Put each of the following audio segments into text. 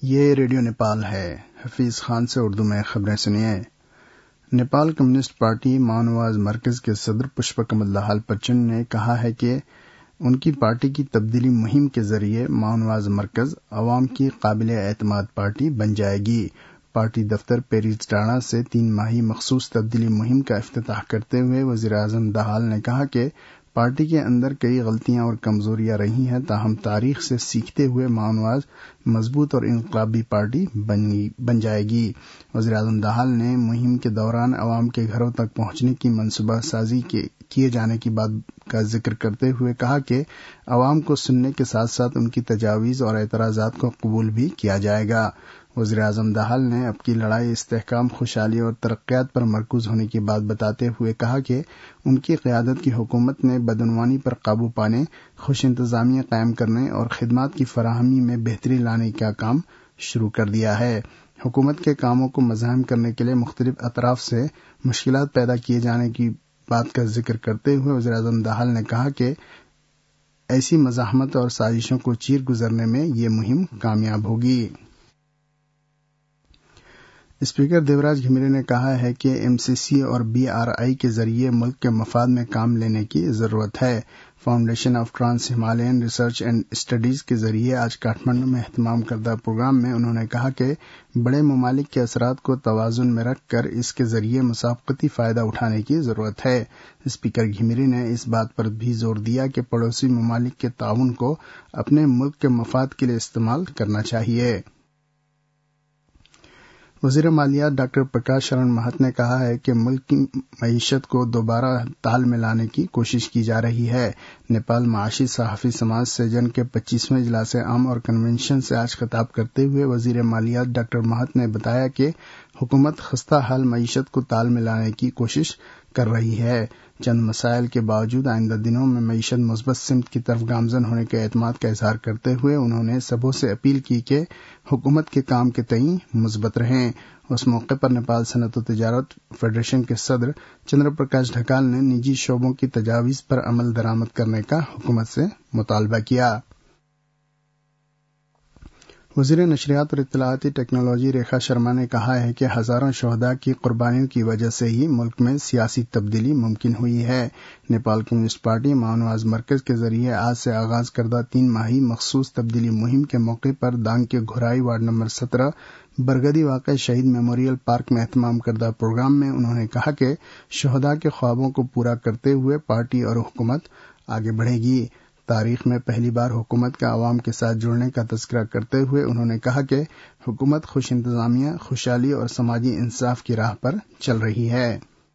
یہ ریڈیو نیپال ہے۔ حفیظ خان سے اردو میں خبریں سنیے۔ نیپال کمیونسٹ پارٹی ماونواز مرکز کے صدر پشپ کمل دہال پچن نے کہا ہے کہ ان کی پارٹی کی تبدیلی مہم کے ذریعے ماونواز مرکز عوام کی قابل اعتماد پارٹی بن جائے گی۔ پارٹی دفتر پیریز ٹاڑا سے 3 ماہی مخصوص تبدیلی مہم کا افتتاح کرتے ہوئے وزیر اعظم دہال نے کہا کہ پارٹی کے اندر کئی غلطیاں اور کمزوریاں رہی ہیں، تاہم تاریخ سے سیکھتے ہوئے ماونواز مضبوط اور انقلابی پارٹی بن جائے گی۔ وزیر اعظم دہال نے مہم کے دوران عوام کے گھروں تک پہنچنے کی منصوبہ سازی کیے جانے کی بات کا ذکر کرتے ہوئے کہا کہ عوام کو سننے کے ساتھ ساتھ ان کی تجاویز اور اعتراضات کو قبول بھی کیا جائے گا۔ وزیر اعظم دہال نے اب کی لڑائی استحکام، خوشحالی اور ترقیات پر مرکوز ہونے کی بات بتاتے ہوئے کہا کہ ان کی قیادت کی حکومت نے بدعنوانی پر قابو پانے، خوش انتظامیہ قائم کرنے اور خدمات کی فراہمی میں بہتری لانے کا کام شروع کر دیا ہے۔ حکومت کے کاموں کو مزاحم کرنے کے لیے مختلف اطراف سے مشکلات پیدا کیے جانے کی بات کا ذکر کرتے ہوئے وزیر اعظم دہال نے کہا کہ ایسی مزاحمت اور سازشوں کو چیر گزرنے میں یہ مہم کامیاب ہوگی۔ اسپیکر دیوراج گھمیرے نے کہا ہے کہ MCC اور BRI کے ذریعے ملک کے مفاد میں کام لینے کی ضرورت ہے۔ Foundation of trans Himalayan research and studies کے ذریعے آج کاٹھمنڈو میں اہتمام کردہ پروگرام میں انہوں نے کہا کہ بڑے ممالک کے اثرات کو توازن میں رکھ کر اس کے ذریعے مسابقتی فائدہ اٹھانے کی ضرورت ہے۔ اسپیکر گھمیرے نے اس بات پر بھی زور دیا کہ پڑوسی ممالک کے تعاون کو اپنے ملک کے مفاد کے لیے استعمال کرنا چاہیے۔ وزیر مالیات ڈاکٹر پرکاش شرن مہت نے کہا ہے کہ ملک کی معیشت کو دوبارہ تال میں لانے کی کوشش کی جا رہی ہے۔ نیپال معاشی صحافی سماج سیجن کے 25ویں اجلاس عام اور کنونشن سے آج خطاب کرتے ہوئے وزیر مالیات ڈاکٹر مہت نے بتایا کہ حکومت خستہ حال معیشت کو تال میں لانے کی کوشش کر رہی ہے۔ چند مسائل کے باوجود آئندہ دنوں میں معیشت مثبت سمت کی طرف گامزن ہونے کے اعتماد کا اظہار کرتے ہوئے انہوں نے سبھوں سے اپیل کی کہ حکومت کے کام کے تئیں مثبت رہیں۔ اس موقع پر نیپال صنعت و تجارت فیڈریشن کے صدر چندر پرکاش ڈھکال نے نجی شعبوں کی تجاویز پر عمل درآمد کرنے کا حکومت سے مطالبہ کیا۔ وزیر نشریات اور اطلاعاتی ٹیکنالوجی ریکھا شرما نے کہا ہے کہ ہزاروں شہداء کی قربانیوں کی وجہ سے ہی ملک میں سیاسی تبدیلی ممکن ہوئی ہے۔ نیپال کمیونسٹ پارٹی ماونواز مرکز کے ذریعے آج سے آغاز کردہ 3 ماہی مخصوص تبدیلی مہم کے موقع پر دانگ کے گھورائی وارڈ نمبر 17 برگدی واقع شہید میموریل پارک میں اہتمام کردہ پروگرام میں انہوں نے کہا کہ شہداء کے خوابوں کو پورا کرتے ہوئے پارٹی اور حکومت آگے بڑھے گی۔ تاریخ میں پہلی بار حکومت کا عوام کے ساتھ جڑنے کا تذکرہ کرتے ہوئے انہوں نے کہا کہ حکومت خوش انتظامیہ، خوشحالی اور سماجی انصاف کی راہ پر چل رہی ہے۔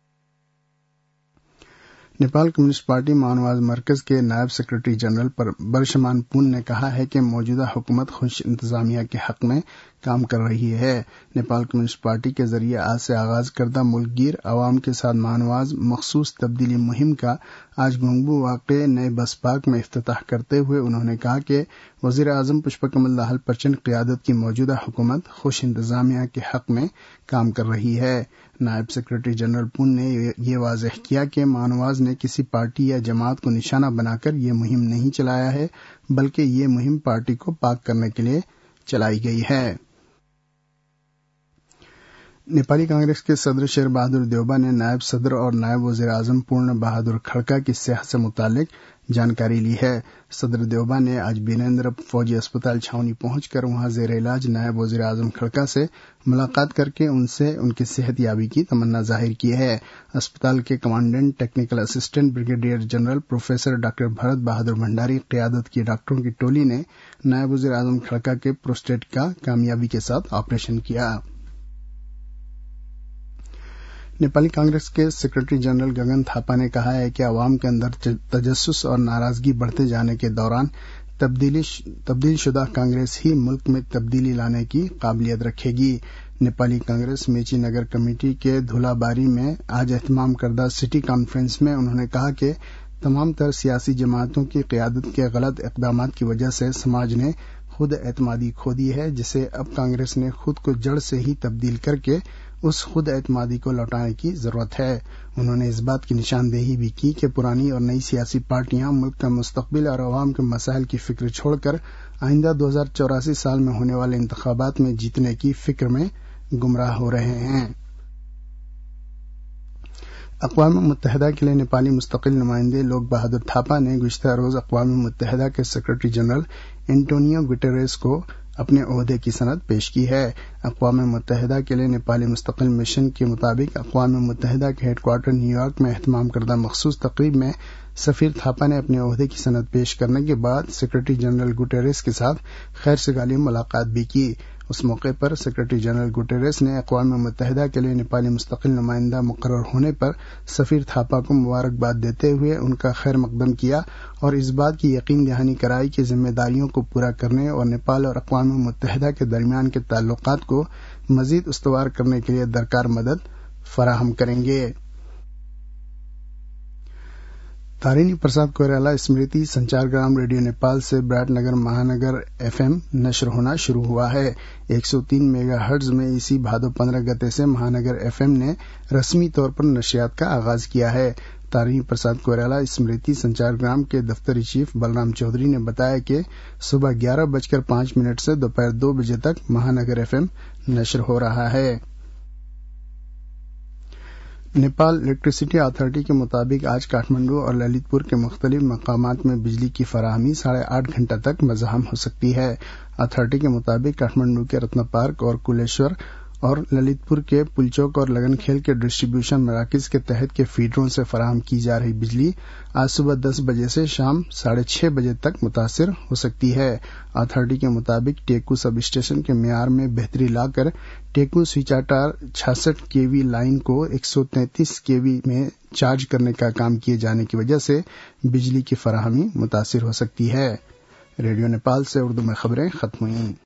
نیپال کمیونسٹ پارٹی ماونواز مرکز کے نائب سیکرٹری جنرل برشمان پون نے کہا ہے کہ موجودہ حکومت خوش انتظامیہ کے حق میں کام کر رہی ہے۔ نیپال کمیونسٹ پارٹی کے ذریعے آج سے آغاز کردہ ملک گیر عوام کے ساتھ ماونواز مخصوص تبدیلی مہم کا آج گونگبو واقع نئے بس پارک میں افتتاح کرتے ہوئے انہوں نے کہا کہ وزیر اعظم پشپ کمل دہال پچن قیادت کی موجودہ حکومت خوش انتظامیہ کے حق میں کام کر رہی ہے۔ نائب سیکرٹری جنرل پون نے یہ واضح کیا کہ ماونواز نے کسی پارٹی یا جماعت کو نشانہ بنا کر یہ مہم نہیں چلایا ہے، بلکہ یہ مہم پارٹی کو پاک کرنے کے لیے چلائی گئی ہے۔ نیپالی کانگریس کے صدر شیر بہادر دیوبا نے نائب صدر اور نائب وزیر اعظم پورن بہادر کھڑکا کی صحت سے متعلق جانکاری لی ہے۔ صدر دیوبا نے آج بیریندر فوجی اسپتال چھاونی پہنچ کر وہاں زیر علاج نائب وزیر اعظم کھڑکا سے ملاقات کر کے ان سے ان کی صحت یابی کی تمنا ظاہر کی ہے۔ اسپتال کے commandant technical assistant brigadier general professor doctor Bharat Bahadur Bhandari قیادت کی ڈاکٹروں کی ٹولی نے نائب وزیر اعظم کھڑکا کے پروسٹیٹ کا کامیابی کے ساتھ آپریشن کیا۔ نیپالی کانگریس کے سیکرٹری جنرل گگن تھاپا نے کہا ہے کہ عوام کے اندر تجسس اور ناراضگی بڑھتے جانے کے دوران تبدیل شدہ کانگریس ہی ملک میں تبدیلی لانے کی قابلیت رکھے گی۔ نیپالی کانگریس میچی نگر کمیٹی کے دھولا باری میں آج اہتمام کردہ سٹی کانفرنس میں انہوں نے کہا کہ تمام تر سیاسی جماعتوں کی قیادت کے غلط اقدامات کی وجہ سے سماج نے خود اعتمادی کھو دی ہے، جسے اب کانگریس نے خود کو جڑ سے ہی تبدیل کر کے اس خود اعتمادی کو لوٹانے کی ضرورت ہے۔ انہوں نے اس بات کی نشاندہی بھی کی کہ پرانی اور نئی سیاسی پارٹیاں ملک کا مستقبل اور عوام کے مسائل کی فکر چھوڑ کر آئندہ 2084 سال میں ہونے والے انتخابات میں جیتنے کی فکر میں گمراہ ہو رہے ہیں۔ اقوام متحدہ کے لیے نیپالی مستقل نمائندے لوک بہادر تھاپا نے گزشتہ روز اقوام متحدہ کے سیکرٹری جنرل انٹونیو گٹیرس کو اپنے عہدے کی سند پیش کی ہے۔ اقوام متحدہ کے لیے نیپالی مستقل مشن کے مطابق اقوام متحدہ کے ہیڈ کوارٹر نیو یارک میں اہتمام کردہ مخصوص تقریب میں سفیر تھاپا نے اپنے عہدے کی سند پیش کرنے کے بعد سیکرٹری جنرل گٹیرس کے ساتھ خیر سگالی ملاقات بھی کی۔ اس موقع پر سیکرٹری جنرل گٹیرس نے اقوام متحدہ کے لیے نیپالی مستقل نمائندہ مقرر ہونے پر سفیر تھاپا کو مبارکباد دیتے ہوئے ان کا خیر مقدم کیا اور اس بات کی یقین دہانی کرائی کہ ذمہ داریوں کو پورا کرنے اور نیپال اور اقوام متحدہ کے درمیان کے تعلقات کو مزید استوار کرنے کے لیے درکار مدد فراہم کریں گے۔ تارینی پرساد کوئرالا اسمرتی سنچار گرام ریڈیو نیپال سے Biratnagar Mahanagar F M نشر ہونا شروع ہوا ہے۔ 103 میگا ہرٹز میں اسی بھادو 15 گتے سے مہانگر ایف ایم نے رسمی طور پر نشریات کا آغاز کیا ہے۔ تارینی پرساد کوئرالا اسمرتی سنچار گرام کے دفتری چیف بلرام چودھری نے بتایا کہ صبح 11:05 سے دوپہر 2 بجے تک مہانگر ایف ایم نشر ہو رہا ہے۔ نیپال الیکٹریسٹی اتھارٹی کے مطابق آج کاٹھمنڈو اور للت پور کے مختلف مقامات میں بجلی کی فراہمی 8.5 گھنٹہ تک مزاحم ہو سکتی ہے۔ اتھارٹی کے مطابق کاٹھمنڈو کے رتنا پارک اور کولیشور اور للت پور کے پلچوک اور لگن کھیل کے ڈسٹریبیوشن مراکز کے تحت کے فیڈروں سے فراہم کی جا رہی بجلی آج صبح 10 بجے سے شام 6:30 بجے تک متاثر ہو سکتی ہے۔ اتھارٹی کے مطابق ٹیکو سب اسٹیشن کے معیار میں بہتری لا کر ٹیکو سویچاٹار 66 kV لائن کو 133 kV میں چارج کرنے کا کام کیے جانے کی وجہ سے بجلی کی فراہمی متاثر ہو سکتی ہے۔ ریڈیو نیپال سے اردو میں خبریں ختم ہوئیں۔